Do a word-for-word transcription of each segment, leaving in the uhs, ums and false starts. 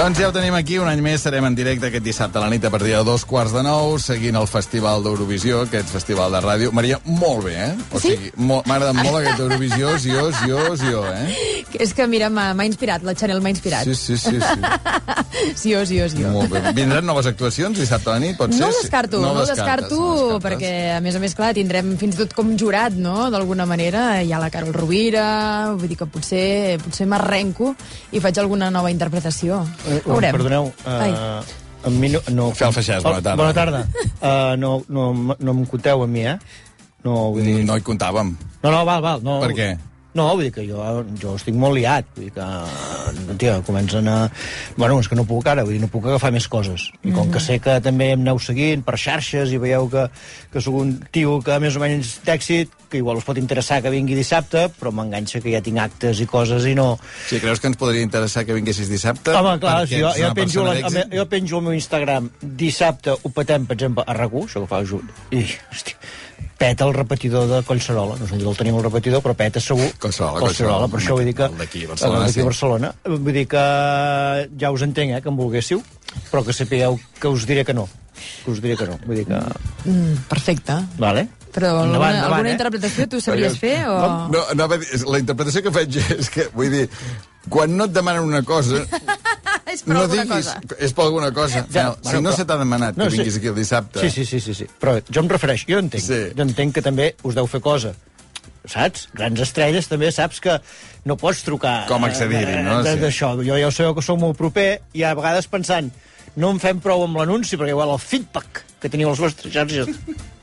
Doncs ja ho tenim aquí, un any més serem en directe aquest dissabte a la nit a partir de dos quarts de nou, seguint el Festival d'Eurovisió, aquest festival de ràdio. Maria, molt bé, eh? O sí? sigui, m'ha agradat molt aquest Eurovisió, Zio, Zio, Zio, eh? És que, mira, m'ha inspirat, la Chanel m'ha inspirat. Sí, sí, sí. sí. Zio, Zio, Zio. Molt bé. Vindran noves actuacions dissabte a la nit, pot ser? No ho descarto, no, no ho descarto, no perquè, a més a més, clar, tindrem fins i tot com jurat, no?, d'alguna manera. Hi ha la Carol Rovira, vull dir que potser, potser m'arrenco i faig alguna nova interpretació. Eh, oh, perdoneu, uh, a mi no... no Fel Feixàs, bona tarda. Bona tarda. Uh, no, no, no em compteu a mi, eh? No, vull dir... no hi comptàvem. No, no, val, val. No, per què? No, vull dir que jo, jo estic molt liat. Vull dir que, tia, comencen a... Bueno, és que no puc ara, vull dir, no puc agafar més coses. I com que sé que també em aneu seguint per xarxes i veieu que, que sóc un tio que més o menys d'èxit, que igual us pot interessar que vingui dissabte, però m'enganxa que ja tinc actes i coses i no... Sí, creus que ens podria interessar que vinguessis dissabte? Home, clar, si jo, jo, penjo la, jo penjo al meu Instagram dissabte ho petem, per exemple, a RAC u, això que fa... I, hosti, peta el repetidor de Collserola. No sé si el tenim el repetidor, però peta segur. Collserola, Collserola, per això vull dir que... El d'aquí, Barcelona, el d'aquí, sí. Barcelona. Vull dir que ja us entenc, eh, que em volguéssiu, però que sapigueu que us diré que no. Que us diré que no. Vull dir que... Mm, perfecte. Vale. Però alguna, endavant, endavant, alguna eh? interpretació tu sabries fer? O... No, no, no, la interpretació que faig és que, vull dir, quan no et demanen una cosa... és per no alguna diguis, cosa. És per alguna cosa. Ja, no, bueno, si no però... se t'ha demanat no, que vinguis sí. aquí el dissabte... Sí, sí, sí, sí, sí. Però jo em refereixo, jo entenc. Sí. Jo entenc que també us deu fer cosa. Saps? Grans estrelles també saps que no pots trucar... Com accedir-hi, no? Sí. Sí. D'això. Jo ja ho sabeu que sou molt proper i a vegades pensant no em fem prou amb l'anunci perquè igual el feedback que teniu als vostres xarxes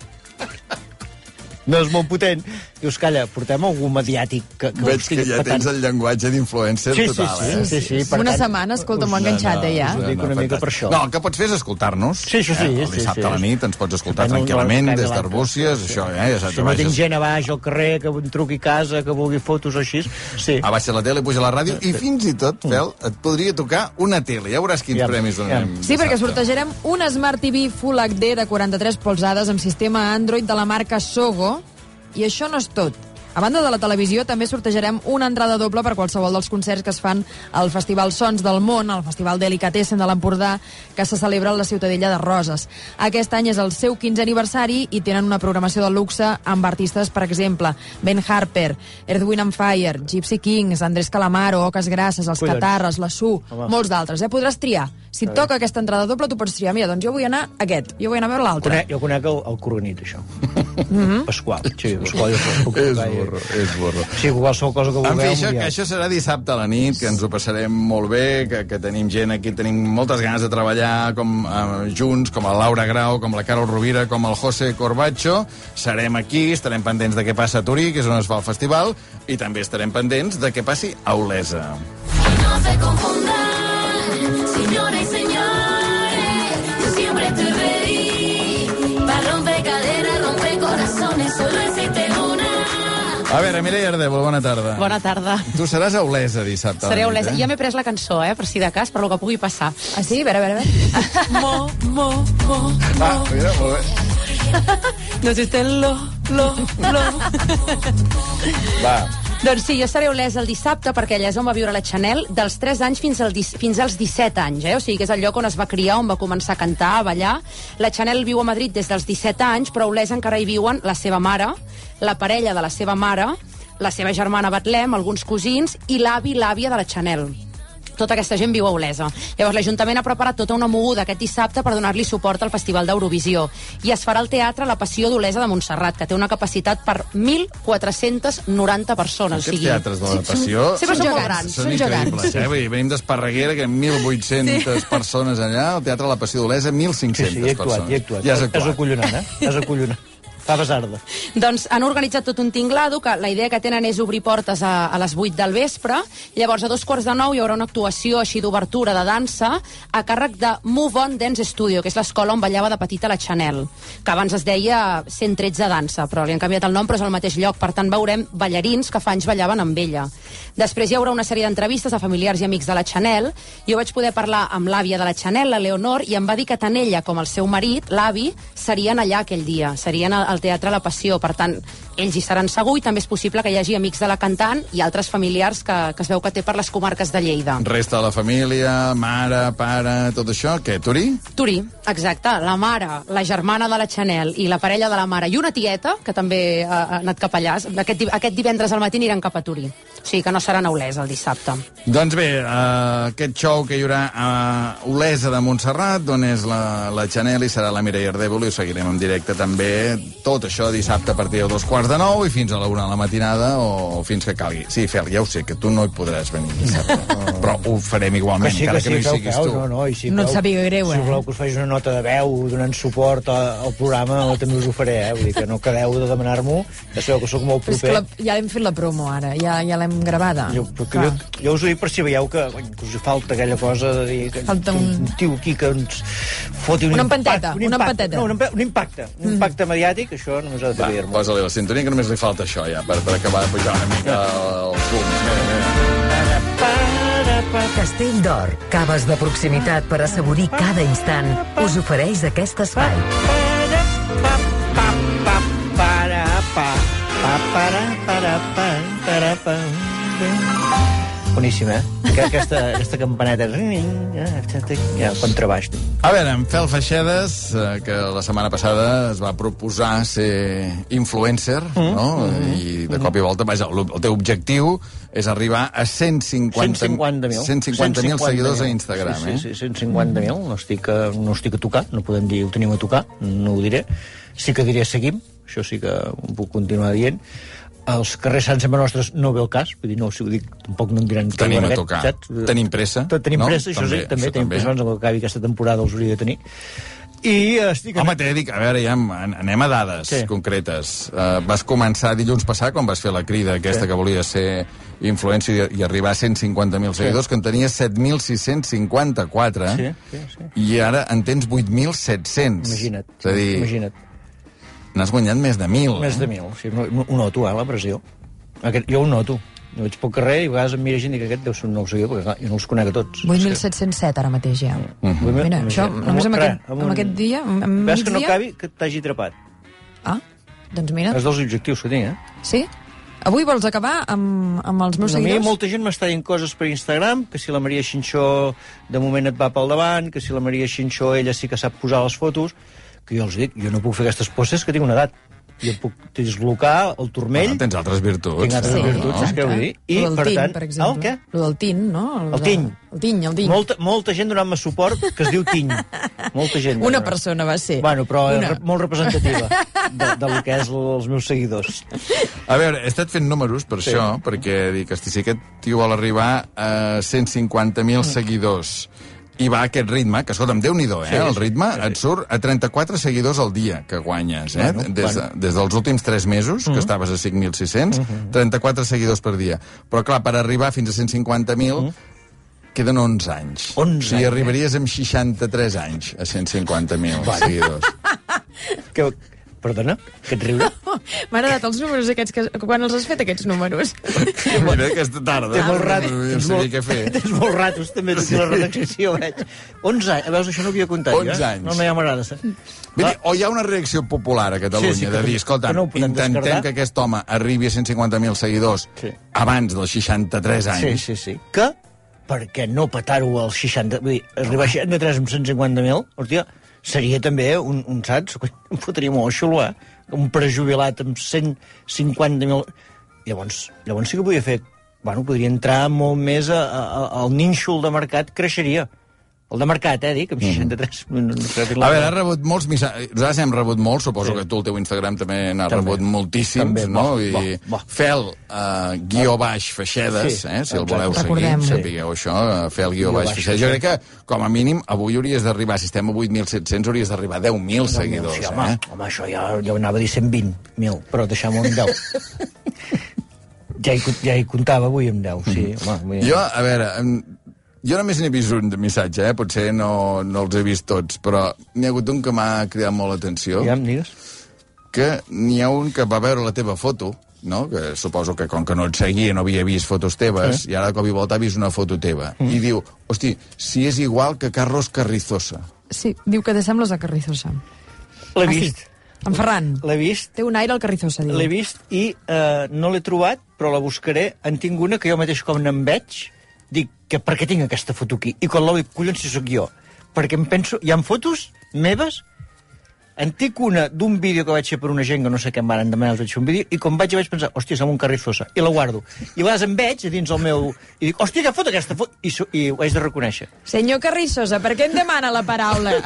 no és molt potent. Dius, calla, portem algú mediàtic que, que Veig que ja tens el llenguatge d'influencer sí, total, sí, eh? sí, sí, sí. Una setmana, escolta, m'ho he enganxat, eh, ja. Us ho dic una mica per això. No, el que pots fer és escoltar-nos. Sí, això sí, eh? El sí, dissabte sí. a la nit ens pots escoltar No, no, tranquil·lament no, des no, d'Arbúcies, sí. això, eh? Ja Si no tinc gent a baix al carrer que em truqui a casa, que vulgui fotos o així, sí. Abaixa la tele, puja la ràdio i fins i tot, Fel, et podria tocar una tele. Ja veuràs quins Ja, premis donem ja. Sí, perquè dissabte. sortejarem una Smart T V Full H D de quaranta-tres polzades amb sistema Android de la marca Sogo. I això no és tot. A banda de la televisió, també sortejarem una entrada doble per qualsevol dels concerts que es fan al Festival Sons del Món, al Festival Delicatessen de l'Empordà, que se celebra a la Ciutadella de Roses. Aquest any és el seu quinzè aniversari i tenen una programació de luxe amb artistes, per exemple, Ben Harper, Earth, Wind and Fire, Gypsy Kings, Andrés Calamaro, Oques Grasses, Els Collons. Catarres, la Su, Home. molts d'altres. Eh? Podràs triar. Si et toca aquesta entrada doble, tu pots triar. Mira, doncs jo vull anar a aquest, jo vull anar a veure l'altre. Conec, jo conec el, el Corronit, això. Mm-hmm. Pasqual. Sí, Pasqual. Jo puc És trucar i- burro, és burro. Sí, qualsevol cosa que vulgueu. En fi, això, ja. que això serà dissabte a la nit, que ens ho passarem molt bé, que, que tenim gent aquí, tenim moltes ganes de treballar com eh, junts, com la Laura Grau, com la Carol Rovira, com el José Corbacho. Serem aquí, estarem pendents de què passa a Torí, que és on es fa el festival, i també estarem pendents de què passi a Olesa. No se confundan, señores y señores, yo siempre estoy ready para romper caderas, romper corazones, solo existe una. A veure, Mireia Ardèvol, bona tarda. Bona tarda. Tu seràs a Olesa dissabte a la Seré nit, Olesa. eh? Ja m'he pres la cançó, eh, per si de cas, per lo que pugui passar. Ah, sí? A veure, a veure, a veure. Mo, mo, mo, Va, mo. mira, molt bé. No existe lo, lo, lo. Va. Doncs sí, jo seré Olesa el dissabte, perquè allà és on va viure la Chanel dels tres anys fins, al, fins als disset anys, eh? O sigui que és el lloc on es va criar, on va començar a cantar, a ballar. La Chanel viu a Madrid des dels disset anys, però a Olesa encara hi viuen la seva mare, la parella de la seva mare, la seva germana Betlem, alguns cosins i l'avi i l'àvia de la Chanel. Tota aquesta gent viu a Olesa. Llavors l'Ajuntament ha preparat tota una moguda aquest dissabte per donar-li suport al Festival d'Eurovisió. I es farà al Teatre La Passió d'Olesa de Montserrat, que té una capacitat per mil quatre-cents noranta persones. Aquests teatres de la Passió Sempre Són són molt gegants. grans. són Són increïbles, gegants. eh? Vull dir, venim d'Esparreguera, que mil vuit-centes sí. persones allà, al Teatre La Passió d'Olesa, mil Sí, cinc-centes sí, he actuat, persones. he actuat. Ja has És actuat. acollonant, eh? És acollonant. Fa basarda. Doncs han organitzat tot un tinglado, que la idea que tenen és obrir portes a, a les vuit del vespre. Llavors, a dos quarts de nou hi haurà una actuació així d'obertura de dansa a càrrec de Move On Dance Studio, que és l'escola on ballava de petita la Chanel, que abans es deia cent tretze Dansa, però li han canviat el nom, però és al mateix lloc. Per tant, veurem ballarins que fa anys ballaven amb ella. Després hi haurà una sèrie d'entrevistes a familiars i amics de la Chanel. Jo vaig poder parlar amb l'àvia de la Chanel, la Leonor, i em va dir que tant ella com el seu marit, l'avi, serien allà aquell dia. Serien els al Teatre La Passió. Per tant, ells hi seran segur i també és possible que hi hagi amics de la cantant i altres familiars que, que es veu que té per les comarques de Lleida. Resta de la família, mare, pare, tot això, què, Turí? Turí, exacte. La mare, la germana de la Chanel i la parella de la mare i una tieta, que també ha, ha anat cap allà. Aquest, aquest divendres al matí aniran cap a Turí. O sigui que no serà a Olesa el dissabte. Doncs bé, uh, aquest show que hi haurà a Olesa de Montserrat, d'on és la, la Chanel i serà la Mireia Ardèvol, i ho seguirem en directe també. Tot això dissabte a partir de dos quarts de nou i fins a la una de la matinada o fins que calgui. Sí, Fel, ja ho sé, que tu no hi podràs venir dissabte, no. Però ho farem igualment, sí, encara que, que, sí, que no hi siguis feu, tu. No, no, i si no et sàpiga greu, eh? Si voleu que us faci una nota de veu donant suport al programa, també us ho faré, eh? Vull dir que no quedeu de demanar-m'ho, ja sabeu que sóc molt Però és proper. que la, ja hem fet la promo, ara, ja, ja l'hem gravada. Jo, jo, jo us ho dic per si veieu que, que us falta aquella cosa de dir que falta un... un tio aquí que ens foti un una impacte. empanteta, Un una impacte, empanteta. no, un, impa- un impacte, un impacte mm. mediàtic, això només ha de Va, dir-me. posa-li la sintonia, que només li falta això ja, per, per acabar de pujar una mica els fums. Mira, mira. Castell d'Or, caves de proximitat per assaborir cada instant, us ofereix aquest espai. Boníssim, eh? Aquesta, aquesta campaneta... Ja, contrabaix. A veure, en Fel Feixedes, eh, que la setmana passada es va proposar ser influencer, mm, no? Mm, I de cop i volta, vaja, el, el teu objectiu és arribar a cent cinquanta mil cent cinquanta mil seguidors a Instagram, sí, eh? sí, sí, cent cinquanta mil, no estic, a, no estic a tocar, no podem dir ho tenim a tocar, no ho diré. Sí que diré seguim, això sí que ho puc continuar dient. Els carrers Sants Sempre Nostres no ve el cas, vull dir, no, si ho dic, tampoc no em diran... Tenim a tocar. Saps? Tenim pressa. Tenim no? pressa, això també, sí, també això tenim també. pressa, abans que acabi aquesta temporada els hauria de tenir. I estic... Home, t'he de dir, a veure, ja anem a dades sí. concretes. Uh, vas començar dilluns passat, quan vas fer la crida aquesta sí. que volia ser influencer i, i arribar a cent cinquanta mil seguidors, sí. que en tenies set mil sis-cents cinquanta-quatre, sí, sí, sí. i ara en tens vuit mil set-cents. Imagina't, és a dir, imagina't. N'has guanyat més de mil. Més de mil, sí, no, ho noto, eh, la pressió. Aquest, jo ho noto. Jo vaig pel carrer i a vegades em mira gent i dic, aquest deu ser un nou seguidor, perquè clar, jo no els conec a tots. vuit mil set-cents set ara mateix ja. Mm-hmm. Mira, això només amb, aquest, amb, amb aquest dia, amb Ves que no dia... acabi, que t'hagi atrapat. Ah, doncs mira. És dels objectius que tinc, eh? Sí? Avui vols acabar amb, amb els meus a seguidors? A mi molta gent m'està dient coses per Instagram, que si la Maria Xinxó de moment et va pel davant, que si la Maria Xinxó ella sí que sap posar les fotos, que jo els dic, jo no puc fer aquestes poses que tinc una edat. Jo puc dislocar el turmell. Bueno, tens altres virtuts. Tinc altres sí, virtuts, no? és que vull dir. I, el per tint, tant, per exemple. El què? El del tint, no? El, El tiny. El tiny, el tiny. Molta, molta gent donant-me suport que es diu tiny. Molta gent. Una persona va ser. Bueno, però Una. re, molt representativa de, de lo que és els meus seguidors. A veure, he estat fent números per sí. això, perquè dic, hosti, si aquest tio vol arribar a cent cinquanta mil mm. seguidors i va a aquest ritme, que escolta'm, Déu-n'hi-do, eh? Sí, el ritme sí. et surt a trenta-quatre seguidors al dia que guanyes, eh? Bueno, des, bueno. des dels últims tres mesos, que uh -huh. estaves a cinc mil sis-cents, uh -huh. trenta-quatre seguidors per dia. Però clar, per arribar fins a cent cinquanta mil, uh -huh. queden onze anys. onze o sigui, arribaries amb seixanta-tres anys a cent cinquanta mil seguidors. Que... Perdona, aquest riure? M'han agradat els números aquests, que, quan els has fet, aquests números? Mira, aquesta tarda. Té molt rato. No, no sabia què fer. Tens molts ratos, també, d'aquí la redacció, veig. onze anys, veus, això no havia comptat, onze jo, eh? anys. No, no, ja m'agrada. Vull dir, o hi ha una reacció popular a Catalunya sí, sí, de dir, escolta, no intentem descartar. que aquest home arribi a cent cinquanta mil seguidors sí. abans dels seixanta-tres anys. Sí, sí, sí. Que, per què no petar-ho als seixanta... Vull dir, arribar a seixanta-tres amb cent cinquanta mil, hòstia, seria també un, un saps? Em fotria molt xulo, eh? Un prejubilat amb cent cinquanta mil... Llavors, llavors sí que podia fer... Bueno, podria entrar molt més a, a, al nínxol de mercat, creixeria. El de mercat, eh, dic, amb seixanta-tres... Mm. No, no, a veure, has rebut molts missatges... Nosaltres hem rebut molts, suposo sí. que tu el teu Instagram també n'ha rebut moltíssims, també, no? Bo, I bo, bo. Fel, uh, guió baix, Feixedes, sí, eh, si el voleu Recordem. seguir, sapigueu això, uh, Fel, guió baix, Feixedes. Jo crec que, com a mínim, avui hauries d'arribar, si estem a vuit mil set-cents, hauries d'arribar a deu mil seguidors, sí, home, eh? Home, això ja, ja anava a dir cent vint mil, però deixem-ho en deu. ja, hi, ja hi comptava avui amb deu, sí. Mm. Home, jo, a veure... Em... Jo només n'he vist un de missatge, eh? Potser no, no els he vist tots, però n'hi ha hagut un que m'ha cridat molt l'atenció. Ja em digues. Que n'hi ha un que va veure la teva foto, no? Que suposo que com que no et seguia no havia vist fotos teves, eh? I ara de cop i volta ha vist una foto teva. Mm. I diu, hosti, si és igual que Carlos Carrizosa. Sí, diu que te sembles a Carrizosa. L'he vist. En Ferran. L'he vist. Té un aire al Carrizosa, diu. L'he vist i eh, no l'he trobat, però la buscaré. En tinc una que jo mateix, com n'en veig, dic que per què tinc aquesta foto aquí? I quan la veig, collons, si sóc jo. Perquè em penso... Hi ha fotos meves. En tinc una d'un vídeo que vaig fer per una gent que no sé què em van demanar, vaig fer un vídeo, i quan vaig vaig pensar, hòstia, som un Carrizosa, i la guardo. I a vegades em veig a dins el meu... I dic, hòstia, que foto aquesta foto? I, i ho haig de reconèixer. Senyor Carrizosa, per què em demana la paraula?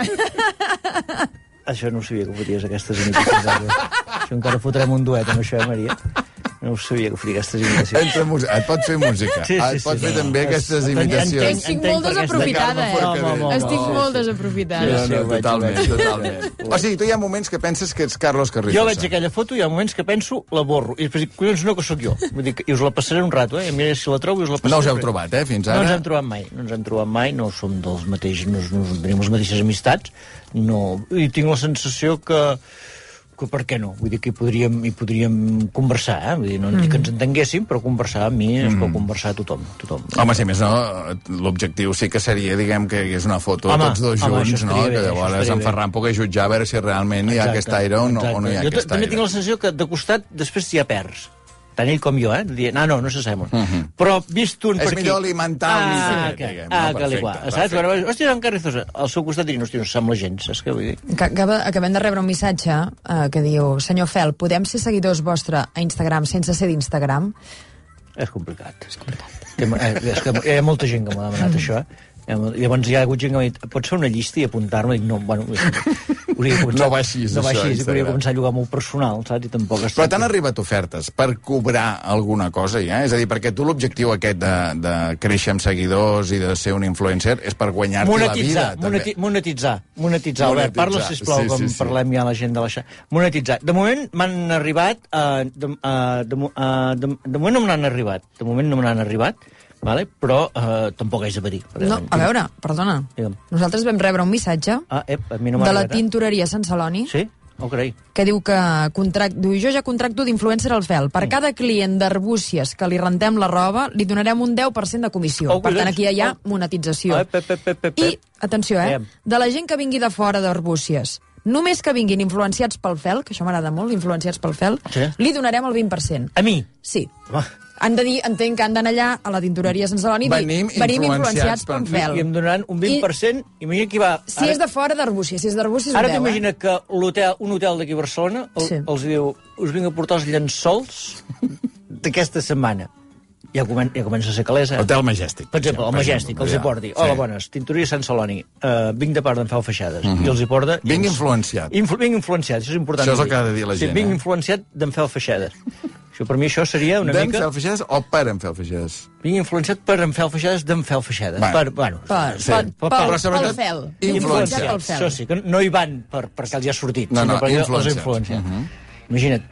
Això no ho sabia que foties, aquestes imitacions. Això encara fotrem un duet amb això, eh, Maria? No ho sabia que fotia aquestes imitacions. Entre música. Et pot fer música. Sí, sí, et pot sí, fer sí, també no. aquestes Entenc- imitacions. Estic molt desaprofitada, eh? Home, home, home, Estic home. molt desaprofitada. No, Sí, no, ho veig, totalment, ho veig. totalment. O sigui, tu hi ha moments que penses que ets Carlos Carrizosa. Jo veig aquella foto i hi ha moments que penso, la borro. I després dic, collons, no, que sóc jo. Vull dir, que- I us la passaré un rato, eh? I mira si la trobo i us la passaré. No us heu trobat, eh, fins No ens ara? hem trobat mai, no ens hem trobat mai, no som dels mateixos, no, no tenim les mateixes amistats, no, i tinc la sensació que, que per què no? Vull dir que hi podríem, hi podríem conversar, eh? Vull dir, no dic que ens entenguéssim, però conversar amb mi es pot conversar a tothom, tothom. Home, si més no, l'objectiu sí que seria, diguem, que hi hagués una foto Home, tots dos home, junts, això no? estaria bé, Que això llavors estaria en bé. Ferran pugui jutjar a veure si realment hi ha Exacte, aquest aire o no, exacte. o no hi ha jo aquest també aire. tinc la sensació que de costat després t'hi ha perds. Tant ell com jo, eh? Dient, ah, no, no s'assemblen. Uh -huh. Però vist un És per aquí... millor alimentar el ah, mite, que, diguem, ah, no? que l'igual. Perfecte, Saps? perfecte. Quan, hòstia, en Carrizosa, al seu costat dirien, hòstia, no s'assembla gens, saps què vull dir? Que acaba, acabem de rebre un missatge eh, que diu: senyor Fel, podem ser seguidors vostre a Instagram sense ser d'Instagram? És complicat. És complicat. Eh, és que hi ha molta gent que m'ha demanat això, eh? Llavors hi ha hagut gent que m'ha dit, pots fer una llista i apuntar-me? I dic, no, bueno... Hauria de començar, No va així, no va això, així, hauria Instagram. de començar a llogar molt personal, saps? I tampoc... Però t'han arribat ofertes per cobrar alguna cosa, ja? És a dir, perquè tu l'objectiu aquest de, de créixer amb seguidors i de ser un influencer és per guanyar-te la vida, Monetitzar, també. moneti monetitzar, monetitzar. Albert, Monetitzar, parla, sisplau, sí, com sí, sí. parlem ja a la gent de la xarxa. Monetitzar. De moment m'han arribat... Uh, de, uh, de, uh, de, de moment no me n'han arribat. De moment no me n'han arribat, vale? Però uh, tampoc haig de patir. No, a veure, perdona. Digue'm. Nosaltres vam rebre un missatge Ah, ep, a mi no m'ha de la arribat. tintoreria Sant Celoni Sí? Oh, carai. que diu que contract... diu, jo ja contracto d'influencer al Fel. Per cada client d'Arbúcies que li rentem la roba, li donarem un deu per cent de comissió. Oh, per tant, collons. aquí ja hi ha Oh. monetització. Oh, ep, ep, ep, ep, ep. I, atenció, eh? Aviam. De la gent que vingui de fora d'Arbúcies, només que vinguin influenciats pel Fel, que això m'agrada molt, influenciats pel Fel, Sí. li donarem el vint per cent. A mi? Sí. Home, Han de dir, entenc que han d'anar allà a la tintoreria Sant Celoni i dir, Venim venim influenciats influenciats pel per- Fel. i em donaran un vint per cent. I... Imagina qui va... Si és de fora d'Arbúcies, si és d'Arbúcies, Ara un deu, eh? t'imagina que l'hotel, un hotel d'aquí a Barcelona el, Sí. els diu, us vinc a portar els llençols d'aquesta setmana. Ja, comen ja comença a ser calesa. Hotel Majestic. Per exemple, el Majestic, els hi porti. Hola, bones, tintoria Sant Celoni. Uh, vinc de part d'en Feu Feixades. Mhm. I els hi porta... Vinc influenciat. Influ vinc influenciat, això és important. Això és el que ha de dir la gent, Sí, vinc eh? influenciat d'en Feu Feixades. Això, per mi això seria una D'en mica... Fel Feixades o per en Fel Feixades? Vinc influenciat per en Feu Feixades d'en Feu Feixades. Va. Per, bueno, Per, Sí. per, Però pel, sobretot pel Fel. influenciats. Pel Fel. Això sí, que no hi van per, perquè els hi ha sortit, No, sinó no, perquè els influenciats. ha influenciat. Mhm. Imagina't,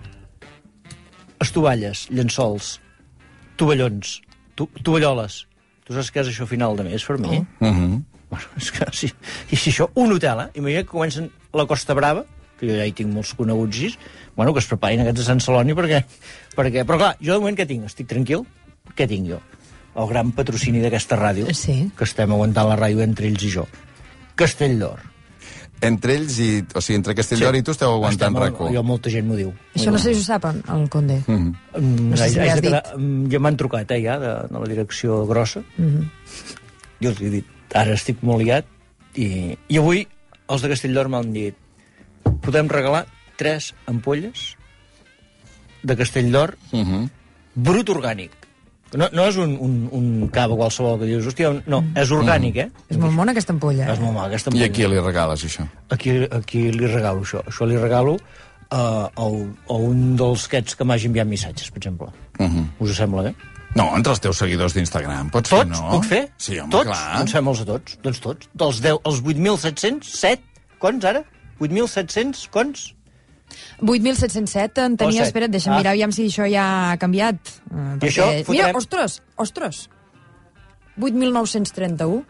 estovalles, llençols, tovallons, tu, tovalloles. Tu saps què és això a final de mes, per mi? Uh -huh. Bueno, és que si, i si això, un hotel, eh? Imagina't que comencen la Costa Brava, que jo ja hi tinc molts coneguts així, bueno, que es preparin aquests de Sant Celoni perquè, perquè... Però clar, jo de moment què tinc? Estic tranquil? Què tinc jo? El gran patrocini d'aquesta ràdio, Sí. que estem aguantant la ràdio entre ells i jo. Castelldor. Entre ells i... O sigui, entre Castelldor i tu esteu aguantant Estem, rac u. Jo, molta gent m'ho diu. Això no sé si ho sap, el Conde. Mhm. Mm, No sé si haig- li haig has de quedar- mm, Ja m'han trucat, eh, ja, de, de la direcció grossa. Mhm. Jo els he dit, ara estic molt liat, i, i avui els de Castelldor m'han dit, podem regalar tres ampolles de Castelldor Uh -huh. brut orgànic. No, no és un, un, un cava qualsevol que dius, hòstia, no, és orgànic, eh? És molt mona aquesta ampolla. És Eh? molt mal, aquesta I ampolla. a qui li regales, això? Aquí, aquí li regalo això. Això li regalo uh, a, a un dels aquests que m'hagi enviat missatges, per exemple. Uh -huh. Us sembla bé? No, entre els teus seguidors d'Instagram. Pots Tots? fer, no? Puc fer? Sí, home, tots? clar. Doncs fem-los a tots. Doncs tots. Dels deu, els vuit mil set-cents, set, cons ara? vuit mil set-cents, cons? vuit mil set-cents set en O tenia... set. Espera't, deixa'm Ah. mirar aviam si això ja ha canviat. Eh, perquè- això Mira, fotrem- ostres, ostres. vuit mil nou-cents trenta-u.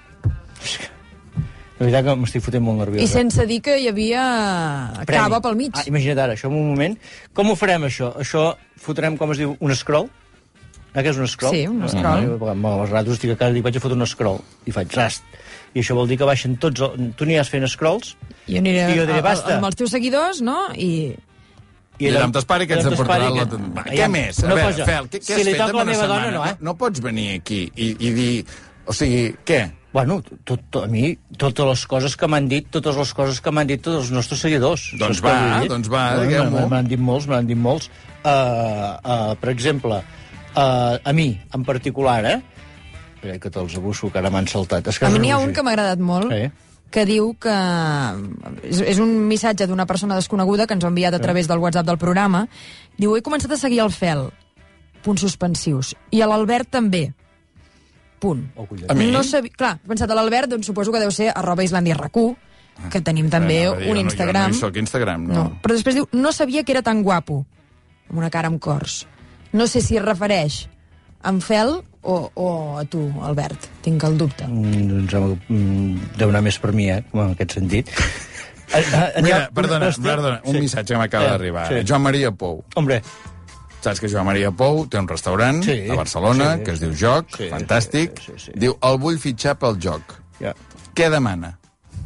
La veritat que m'estic fotent molt nerviós. I sense dir que hi havia Premi. cava pel mig. Ah, imagina't ara, això en un moment. Com ho farem, això? Això fotrem, com es diu, un scroll? Ah, que és un scroll? Sí, un scroll. Ah, amb els ratos estic a casa i vaig a fotre un scroll. I faig rast. I això vol dir que baixen tots... El... Tu aniràs fent scrolls? Jo aniré I jo diré, a- a- basta. amb els teus seguidors, no? I... I allà on t'espari que ens allà on aportarà t'espari la... que- Va, Allà- què més? A una veure, cosa, Fel, què, què si has li fet toca en la una meva setmana? dona, no, eh? No pots venir aquí i, i dir... O sigui, què? Bueno, tot, tot, a mi, totes les coses que m'han dit, totes les coses que m'han dit tots els nostres seguidors. Doncs Saps què va, vull dir? doncs va, Bueno, digueu-m'ho. me- M'han dit molts, m'han dit molts. Uh, uh, per exemple, uh, a mi, en particular, eh? Espera, que te'ls abuso, que ara m'han saltat. És que A mi has n'hi ha rebut, un que m'ha agradat molt, Sí. que diu que... És, és un missatge d'una persona desconeguda que ens ha enviat a través del WhatsApp del programa. Diu, he començat a seguir el Fel. Punts suspensius. I a l'Albert també. Punt. Oh, collons. A mi? No sabia... Clar, he pensat a l'Albert, doncs suposo que deu ser arroba Islàndia R Q, que tenim també Anava a dir, un jo no- Instagram. Jo no hi soc Instagram, no. No. Però després diu, no sabia que era tan guapo, amb una cara amb cors. No sé si es refereix a en Fel o, o a tu, Albert. Tinc el dubte. Mm, doncs mm, deu anar més per mi, eh? En aquest sentit. Ah, ah, n'hi ha Mira, perdona, una- perdona, un Sí. missatge que m'acaba Eh, d'arribar. sí. Joan Maria Pou. Hombre, Saps que Joan Maria Pou té un restaurant Sí, a Barcelona sí, que es sí. diu Joc, Sí, fantàstic. sí, sí, sí. Diu, el vull fitxar pel Joc. ja... Què demana?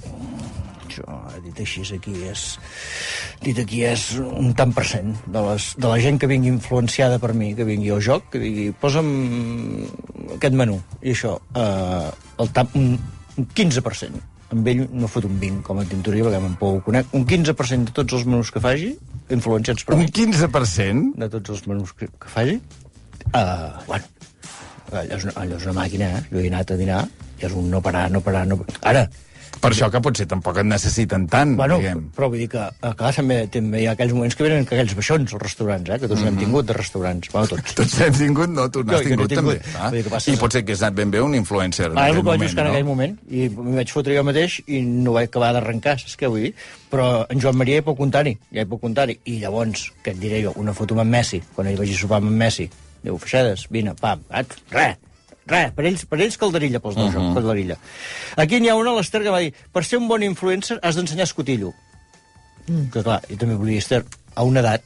Això, dit així, aquí és... Dit aquí és un tant per cent de, les, de la gent que vingui influenciada per mi, que vingui al joc, que digui, posa'm aquest menú. I això, eh, el tap, un, un quinze per cent. Amb ell no fot un vint, com a tintoria, perquè me'n pou conec. Un quinze per cent de tots els menús que faci, influenciats per Un mi, quinze per cent? de tots els menús que, que faci, uh, bueno, allò és, una, allò és una màquina, eh? Jo he anat a dinar, i és un no parar, no parar, no parar. Ara, Per això que potser tampoc et necessiten tant, bueno, diguem. però vull dir que, eh, clar, també, també hi ha aquells moments que venen aquells baixons als restaurants, eh? Que tots n'hem tingut de restaurants, bueno, tots. Tots n'hem tingut, no? Tu n'has Jo, jo n'he tingut, també. tingut. Ah? Vull dir que passa- I pot ser que has anat ben bé un influencer en Ah, és el aquell que vaig moment, buscar en aquell no? moment, i m'hi vaig fotre jo mateix i no vaig acabar d'arrencar, saps què vull dir? Però en Joan Maria ja hi puc comptar-hi, ja hi puc comptar-hi. I llavors, què et diré jo, una foto amb en Messi, quan ell vagi a sopar amb en Messi, diu, Feixedes, vine, pam, at, res, res, per ells, per ells calderilla, pels dos, uh -huh. calderilla. Aquí n'hi ha una, l'Ester, que va dir, per ser un bon influencer has d'ensenyar escotillo. Mm. Que clar, i també volia dir, Ester, a una edat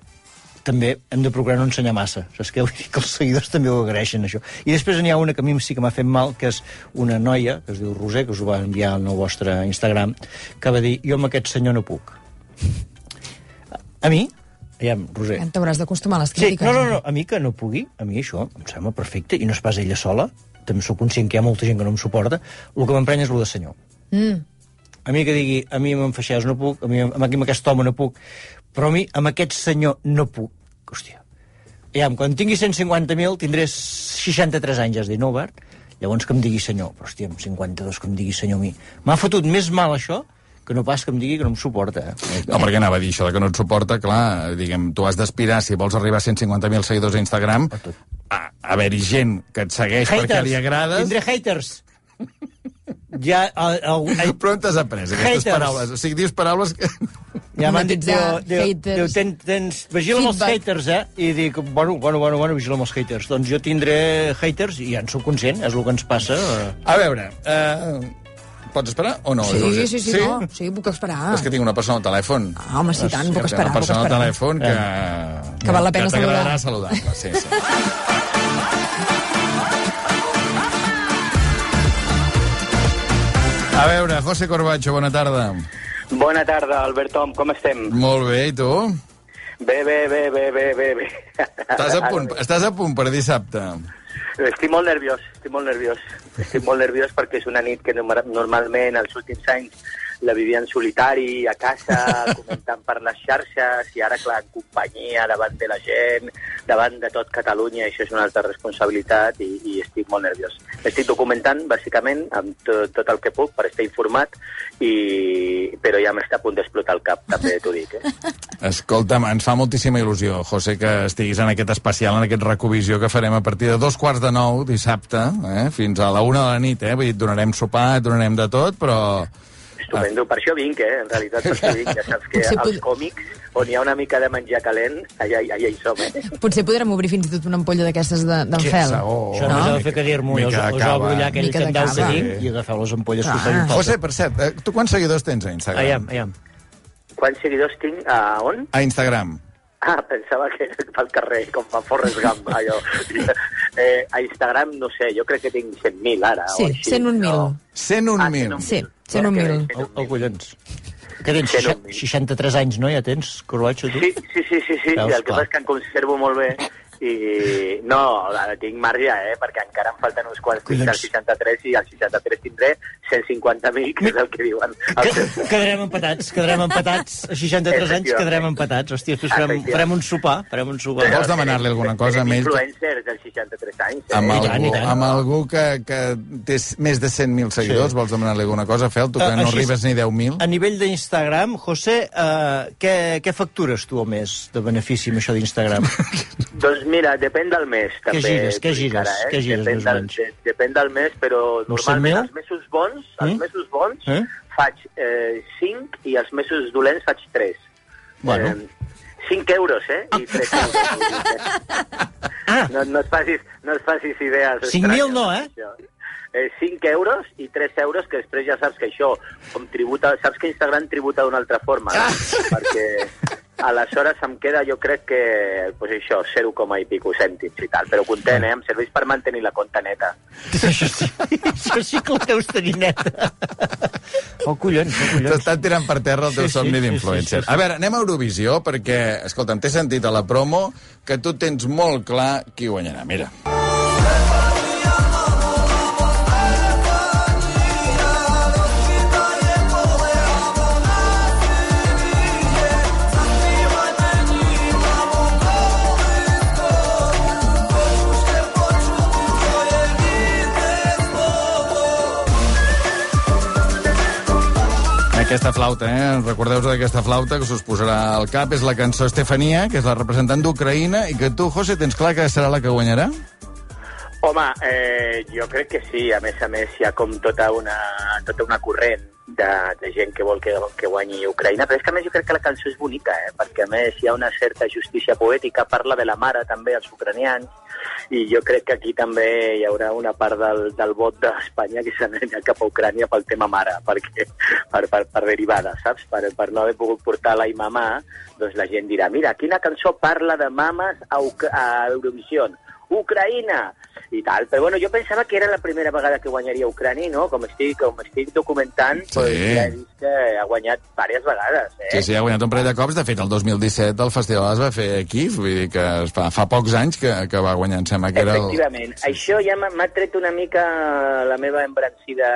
també hem de procurar no ensenyar massa. Saps què? Vull dir que els seguidors també ho agraeixen, això. I després n'hi ha una que a mi sí que m'ha fet mal, que és una noia, que es diu Roser, que us ho va enviar al vostre Instagram, que va dir, jo amb aquest senyor no puc. A mi, aviam, Roser... T'hauràs d'acostumar a les Sí, crítiques. no, no, no, a mi que no pugui, a mi això em sembla perfecte, i no és pas ella sola, també sóc conscient que hi ha molta gent que no em suporta, el que m'emprenya és el de senyor. Mm. A mi que digui, a mi amb en Feixedes no puc, a mi amb, amb aquest home no puc, però a mi amb aquest senyor no puc. Hòstia. Aviam, quan tingui cent cinquanta mil tindré seixanta-tres anys, has dit, no, Bart? Llavors que em digui senyor, però hòstia, amb cinquanta-dos que em digui senyor a mi. M'ha fotut més mal això que no pas que em digui que no em suporta. Eh? No, perquè anava a dir això de que no et suporta, clar, diguem, tu has d'aspirar, si vols arribar a cent cinquanta mil seguidors a Instagram, a haver-hi gent que et segueix perquè li agrades... Tindré haters. Ja, el, el, el, Però on t'has après aquestes Haters. paraules? O sigui, dius paraules que... ja m'han dit, diu, Magnetitzar, diu, haters. diu, ten, tens, vigila amb els Feedback. haters, eh? I dic, bueno, bueno, bueno, bueno, vigila amb els haters. Doncs jo tindré haters i ja en sóc conscient, és el que ens passa. eh. A veure, eh, pots esperar o no? Sí, Roser? sí, sí, sí, no. Sí, puc esperar. És que tinc una persona al telèfon. Ah, home, sí, tant, puc Tinc esperar, una puc persona al esperar. telèfon que... Que val la pena que t'agradarà saludar. saludar-la, sí, sí. A veure, José Corbacho, bona tarda. Bona tarda, Albert Tom, com estem? Molt bé, i tu? Bé, bé, bé, bé, bé, bé, bé. Estàs a punt, estàs a punt per dissabte. Estic molt nerviós, estic molt nerviós. Estic molt nerviós perquè és una nit que norma- normalment els últims anys la vivia en solitari, a casa, comentant per les xarxes, i ara, clar, en companyia, davant de la gent, davant de tot Catalunya, això és una altra responsabilitat i, i estic molt nerviós. Estic documentant, bàsicament, amb tot, tot el que puc per estar informat, i... però ja m'està a punt d'explotar el cap, també t'ho dic, eh? Escolta'm, ens fa moltíssima il·lusió, José, que estiguis en aquest especial, en aquest recovisió que farem a partir de dos quarts de nou dissabte, eh, fins a la una de la nit, eh? Vull dir, et donarem sopar, et donarem de tot, però... Estupendo, per això vinc, eh? En realitat, per això vinc. Ja saps que Potser als pod- còmics, on hi ha una mica de menjar calent, allà, allà hi som, eh? Potser podrem obrir fins i tot una ampolla d'aquestes de- d'en Fel. Saó. Això només ha de fer que dir-m'ho, Mica us, de us cava. obro allà aquell Mica de candau que cava. tinc i agafeu les ampolles Clar. que us facin falta. José, per cert, eh, tu quants seguidors tens a Instagram? Aviam, aviam. Quants seguidors tinc? A on? A Instagram. Ah, pensava que era pel carrer, com fa Forrest Gump, allò. Eh, a Instagram, no sé, jo crec que tinc cent mil ara. Sí, o així, cent un mil. no? cent un mil. Sí, cent un mil. El, el collons. Que tens seixanta-tres anys, no? Ja tens, Corbacho, tu? Sí, sí, sí, sí, sí. Veus, el que clar. passa és que em conservo molt bé i no, ara tinc marge, eh, perquè encara em falten uns quants fins al seixanta-tres i al seixanta-tres tindré cent cinquanta mil, que és el que diuen. Que, quedarem empatats, quedarem empatats. A seixanta-tres anys quedarem empatats. Hòstia, després farem, farem un sopar, farem un sopar. Vols demanar-li alguna cosa amb ell? Influencers dels seixanta-tres anys. Eh? Amb I tant, algú, i tant. amb algú que, que té més de cent mil seguidors, Sí. vols demanar-li alguna cosa, Fel? Tu que Uh, no així- arribes ni deu mil. A nivell d'Instagram, José, uh, què, què factures tu al mes de benefici amb això d'Instagram? Doncs mira, depèn del mes, també. gires, què t'ho dic gires, ara, eh? què gires, depèn més o del, menys? de, depèn del mes, però Uns cent normalment mil? els mesos bons, els Mm? mesos bons Eh? faig eh, cinc i els mesos dolents faig tres. Bueno. Eh, cinc euros, eh? I tres euros. Ah, No, no, et facis, no et facis idees. cinc mil estranyes, no, eh? això. Eh, cinc euros i tres euros, que després ja saps que això, com tributa, saps que Instagram tributa d'una altra forma, no? Perquè aleshores em queda, jo crec que, pues això, zero coma i pico cèntims i tal, però content, eh? Em serveix per mantenir la compta neta. això sí, això sí que la deus tenir neta. Oh, collons, oh, collons. T'estan tirant per terra el teu Sí, sí, somni sí, d'influencer. sí, sí, sí. A veure, anem a Eurovisió, perquè, escolta'm, t'he sentit a la promo que tu tens molt clar qui guanyarà. Mira. Aquesta flauta, eh? Recordeu-vos d'aquesta flauta que s'us posarà al cap. És la cançó Estefania, que és la representant d'Ucraïna, i que tu, José, tens clar que serà la que guanyarà? Home, eh, jo crec que sí. A més a més, hi ha com tota una, tota una corrent de, de gent que vol que, que guanyi Ucraïna, però és que a més jo crec que la cançó és bonica, eh? Perquè a més hi ha una certa justícia poètica, parla de la mare també als ucranians, i jo crec que aquí també hi haurà una part del, del vot d'Espanya que s'anirà cap a Ucrània pel tema mare, perquè, per, per, per derivada, saps? Per, per no haver pogut portar la i mamà, doncs la gent dirà, mira, quina cançó parla de mames a, Uc a Eurovisió? Ucraïna! I tal. Però bueno, jo pensava que era la primera vegada que guanyaria Ucrània, no? Com estic, com estic documentant, Sí. pues, ja he vist que ha guanyat diverses vegades, eh? Sí, sí, ha guanyat un parell de cops. De fet, el dos mil disset el festival es va fer aquí, vull dir que fa, fa pocs anys que, que va guanyar, em sembla que era el... Efectivament. Això ja m'ha m'ha tret una mica la meva embrancida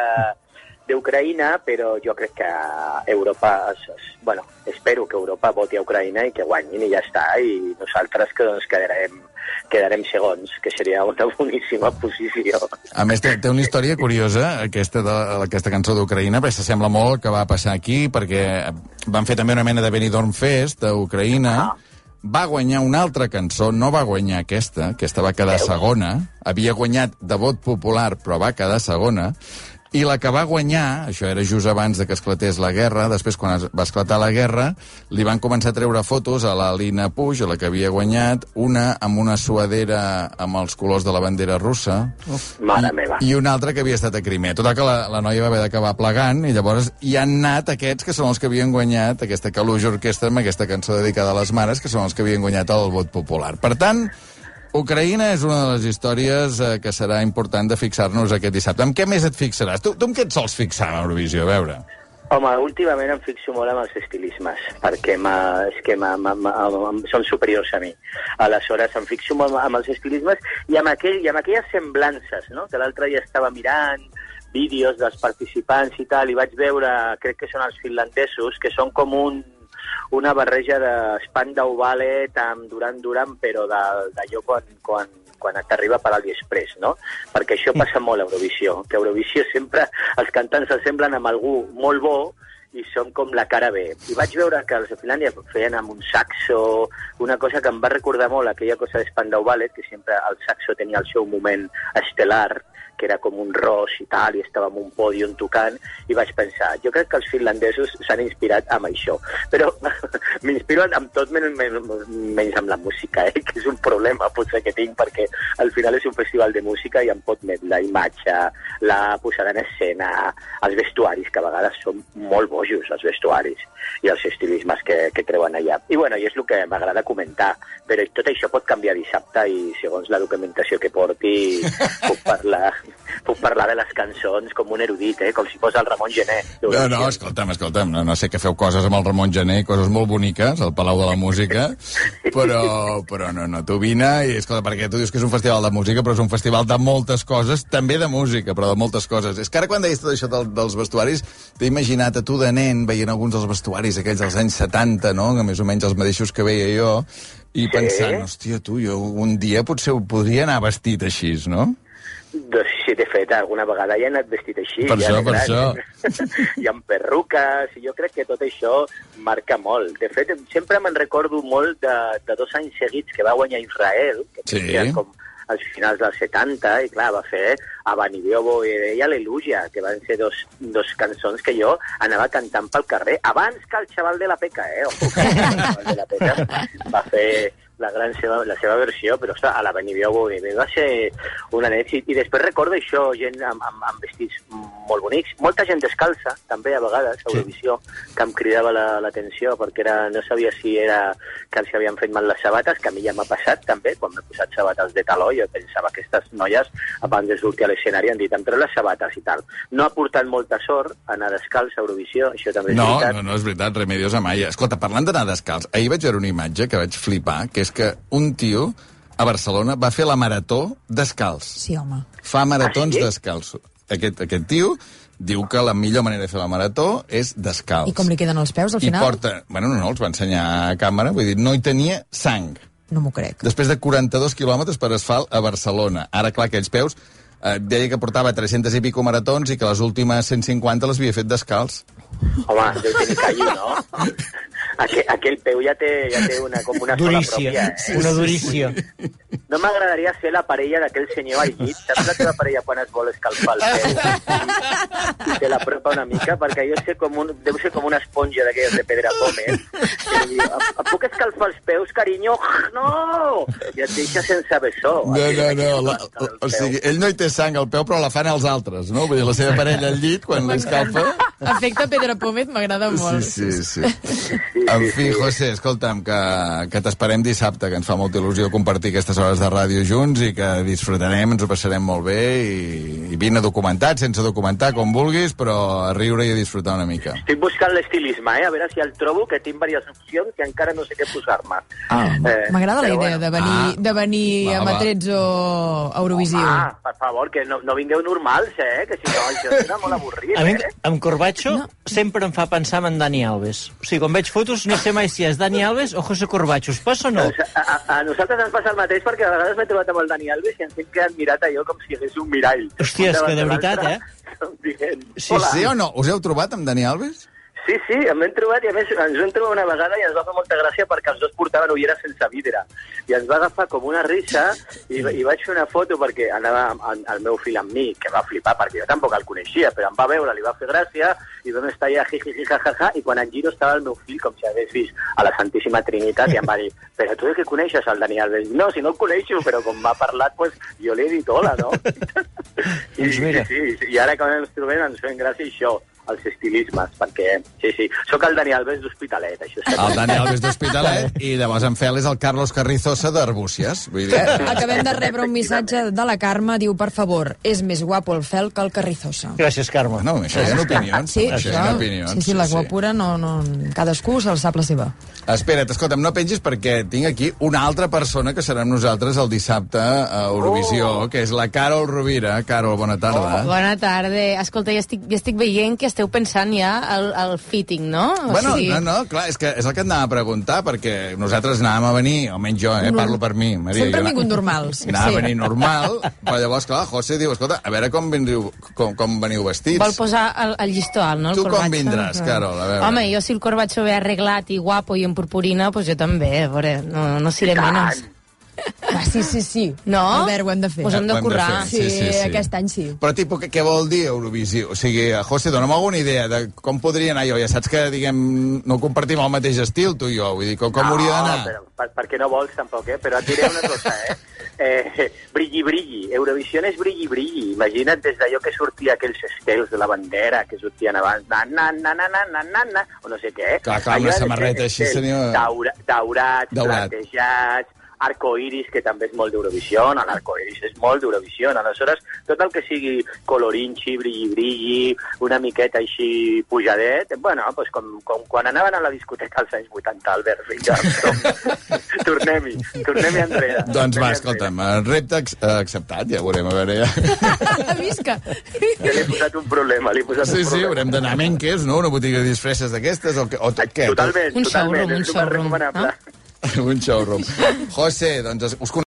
d'Ucraïna, però jo crec que Europa, es, es, bueno, espero que Europa voti a Ucraïna i que guanyin i ja està, i nosaltres que doncs quedarem, quedarem segons, que seria una boníssima posició. A més, té, té una història curiosa, aquesta, de, aquesta cançó d'Ucraïna, perquè s'assembla molt al que va passar aquí, perquè van fer també una mena de Benidorm Fest a Ucraïna, Ah. va guanyar una altra cançó, no va guanyar aquesta, aquesta va quedar segona, havia guanyat de vot popular, però va quedar segona, i la que va guanyar, això era just abans de que esclatés la guerra, després quan es va esclatar la guerra, li van començar a treure fotos a la Lina Puig, a la que havia guanyat, una amb una suadera amb els colors de la bandera russa, Mare meva. i una altra que havia estat a Crimea. Total que la, la noia va haver d'acabar plegant, i llavors hi han anat aquests que són els que havien guanyat aquesta Kaluja Orquestra amb aquesta cançó dedicada a les mares, que són els que havien guanyat el vot popular. Per tant, Ucraïna és una de les històries eh, que serà important de fixar-nos aquest dissabte. Amb què més et fixaràs? Tu, tu amb què et sols fixar a Eurovisió? A veure. Home, últimament em fixo molt amb els estilismes, perquè és que m m m són superiors a mi. Aleshores, em fixo molt amb els estilismes i amb, aquell, i amb aquelles semblances, no? Que l'altre dia estava mirant vídeos dels participants i tal, i vaig veure, crec que són els finlandesos, que són com un una barreja de Spandau Ballet amb Duran Duran, però d'allò quan, quan, quan t'arriba per AliExpress, no? Perquè això passa molt a Eurovisió, que a Eurovisió sempre els cantants s'assemblen amb algú molt bo i són com la cara B. I vaig veure que els de Finlàndia feien amb un saxo, una cosa que em va recordar molt aquella cosa de Spandau Ballet, que sempre el saxo tenia el seu moment estel·lar, que era com un ros i tal, i estava en un pòdium tocant, i vaig pensar, jo crec que els finlandesos s'han inspirat amb això. Però m'inspiro amb tot menys, menys amb la música, eh? Que és un problema potser que tinc, perquè al final és un festival de música i em pot met la imatge, la posada en escena, els vestuaris, que a vegades són molt bojos, els vestuaris. i els estilismes que, que treuen allà. I bueno, i és el que m'agrada comentar, però tot això pot canviar dissabte i segons la documentació que porti puc parlar, puc parlar de les cançons com un erudit, eh? Com si fos el Ramon Gené. No, no, escolta'm, escolta'm, no, no sé que feu coses amb el Ramon Gené, coses molt boniques, al Palau de la Música, però, però no, no, tu vine i, escolta, perquè tu dius que és un festival de música, però és un festival de moltes coses, també de música, però de moltes coses. És que ara quan deies tot això del, dels vestuaris, t'he imaginat a tu de nen veient alguns dels vestuaris aquells dels anys setanta, no?, que més o menys els mateixos que veia jo, i sí. Pensant, hòstia, tu, jo un dia potser podria anar vestit així, no? Doncs sí, de fet, alguna vegada ja he anat vestit així. Per ja això, per gran, això. I amb perruques, i jo crec que tot això marca molt. De fet, sempre me'n recordo molt de, de dos anys seguits que va guanyar Israel, que sí. com als finals dels setanta, i clar, va fer Abanibiobo i Aleluia, que van ser dos, dos cançons que jo anava cantant pel carrer, abans que el xaval de la Peca, eh? Ojo, que el xaval de la Peca va fer la, gran seva, la seva versió, però ostres, a l'Abanibiobo va ser un èxit. I després recordo això, gent amb, amb, amb vestits molt bonics, molta gent descalça, també a vegades, a Eurovisió, sí. Que em cridava l'atenció, perquè era, no sabia si era que els havien fet mal les sabates, que a mi ja m'ha passat també, quan m'he posat sabates de taló, jo pensava que aquestes noies, abans de sortir a l'escenari, han dit, em treu les sabates i tal. No ha portat molta sort anar descalç a Eurovisió, això també és no, veritat. No, no, és veritat, Remedios Amaya. Escolta, parlant d'anar descalç, ahir vaig veure una imatge que vaig flipar, que és que un tio a Barcelona va fer la marató descalç. Sí, home. Fa maratons ah, sí? descalços. Aquest, aquest tio diu que la millor manera de fer la marató és descalç. I com li queden els peus, al final? I porta... Bueno, no, no, els va ensenyar a càmera, vull dir, no hi tenia sang. No m'ho crec. Després de quaranta-dos quilòmetres per asfalt a Barcelona. Ara, clar, aquells peus... Eh, deia que portava tres-cents i pico maratons i que les últimes cent cinquanta les havia fet descalç. Home, deu tenir callo, no? Aquell, aquell peu ja té, ja té una, com una durícia, sola pròpia. Eh? Una durícia. No m'agradaria ser la parella d'aquell senyor al llit. Saps la teva parella quan es vol escalfar el peu? I, i te l'apropa una mica, perquè jo sé com un, deu ser com una esponja d'aquelles de pedra Gómez. Que li diu, em puc escalfar els peus, carinyo? No! I et deixa sense bessó. No, no, no. La, la, o sigui, ell no hi té sang al peu, però la fan els altres, no? Vull dir, la seva parella al llit, quan l'escalfa... Efecte Pedra Pómez m'agrada molt. Sí, sí, sí. En fi, José, escolta'm, que, que t'esperem dissabte, que ens fa molta il·lusió compartir aquestes hores de ràdio junts i que disfrutarem, ens ho passarem molt bé i, i vine documentat, sense documentar, com vulguis, però a riure i a disfrutar una mica. Estic buscant l'estilisme, eh? A veure si el trobo, que tinc diverses opcions que encara no sé què posar-me. Ah, eh, m'agrada la idea bueno. de venir, ah, de venir va, a Matrezzo Eurovisiu. Ah, per favor, que no, no vingueu normals, eh? Que si no, això serà molt avorrit, A mi, eh? amb Corbacho, No. sempre em fa pensar en Dani Alves. O sigui, quan veig fotos, no sé mai si és Dani Alves o José Corbacho. Us passa o no? Doncs a, a, a nosaltres ens passa el mateix, perquè a vegades m'he trobat amb el Dani Alves i ens hem quedat mirat allò com si hagués un mirall. Hòstia, és Un que de davant veritat, l'altre, com dient, Sí, hola. sí o no? Us heu trobat amb Dani Alves? Sí, sí, em hem trobat, i a més ens vam trobar una vegada i ens va fer molta gràcia perquè els dos portaven ulleres sense vidre. I ens va agafar com una risa i, i vaig fer una foto perquè anava amb, el meu fill amb mi, que va flipar perquè jo tampoc el coneixia, però em va veure, li va fer gràcia i vam estar allà jiji, jajaja, i quan en giro estava el meu fill com si hagués vist a la Santíssima Trinitat i em va dir, però tu que coneixes el Dani Alves? No, si no el coneixo, però com m'ha parlat, pues, jo li he dit hola, no? I, Doncs mira. sí, sí, i ara quan ens trobem ens fem gràcia això, els estilismes, perquè, sí, sí, sóc el Dani Alves d'Hospitalet, això és El Dani Alves d'Hospitalet i llavors en Fel és el Carlos Carrizosa d'Arbúcies. Vull dir... Acabem de rebre un missatge de la Carme, diu, per favor, és més guapo el Fel que el Carrizosa. Gràcies, Carme. No, això són opinions. Sí, això això, són opinions. sí, sí, la guapura, no, no, cadascú se'l sap la seva. Espera't, escolta'm, no pengis perquè tinc aquí una altra persona que serà amb nosaltres el dissabte a Eurovisió, oh. que és la Carol Rovira. Carol, bona tarda. Oh, bona tarda. Escolta, ja estic, ja estic veient que esteu pensant ja el, el fitting, no? O Bueno, sigui... no, no, clar, és que és el que et anava a preguntar, perquè nosaltres anàvem a venir, almenys jo, eh, parlo per mi. Maria, Sempre jo hem anava- vingut normals. Anava Sí. a venir normal, però llavors, clar, José diu, escolta, a veure com veniu, com, com veniu vestits. Vol posar el, el llistó alt, no? El Tu com corbatxo. vindràs, Carol? A veure. Home, jo si el corbatxo ve arreglat i guapo i en purpurina, pues jo també, a veure, no, no seré menys. Va, sí, sí, sí. No? Albert, ho hem de fer. Pues hem de Ho hem de currar. fer. Sí, Sí, sí, sí. aquest any sí. Però, tipus, què, què vol dir Eurovisió? O sigui, José, dona'm alguna idea de com podria anar jo. Ja saps que, diguem, no compartim el mateix estil, tu i jo. Vull dir, com, com no, hauria d'anar? Però, per, perquè no vols, tampoc, eh? Però et diré una cosa, eh? eh brilli, brilli. Eurovisió és brilli, brilli. Imagina't des d'allò que sortia aquells estels de la bandera que sortien abans, na, na, na, na, na, na, na, na, o no sé què. Clar, clar, una samarreta així, senyor. Daura, daurats, Daurat. platejats, arcoiris, que també és molt d'Eurovisió, l'arcoiris és molt d'Eurovisió. Aleshores, tot el que sigui colorinxi, brilli, brilli, una miqueta així pujadet, bueno, pues com, com quan anaven a la discoteca als anys vuitanta, Albert, vinga, tornem-hi, tornem-hi enrere. Doncs va, escolta'm, el repte ac acceptat, ja ho veurem, a veure... Ja. Visca! Ja li he posat un problema, li he posat Sí, un sí, problema. haurem d'anar a Menkes, no? Una botiga de disfresses d'aquestes, o, que- o tot, què? Totalment, Un totalment, showroom, un és superrecomanable. showroom, Un showroom. José, doncs us